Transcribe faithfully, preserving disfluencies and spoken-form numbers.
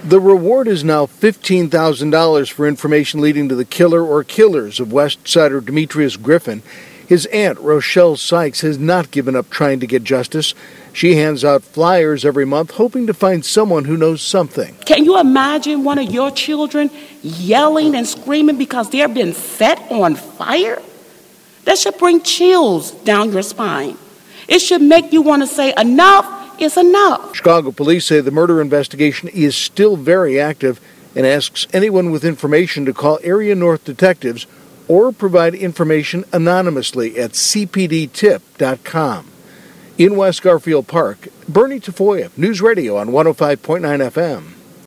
The reward is now fifteen thousand dollars for information leading to the killer or killers of West Sider Demetrius Griffin. His aunt, Rochelle Sykes, has not given up trying to get justice. She hands out flyers every month, hoping to find someone who knows something. Can you imagine one of your children yelling and screaming because they're being set on fire? That should bring chills down your spine. It should make you want to say, enough is enough. Chicago police say the murder investigation is still very active and asks anyone with information to call Area North detectives or provide information anonymously at c p d tip dot com. In West Garfield Park, Bernie Tafoya, News Radio on one oh five point nine F M.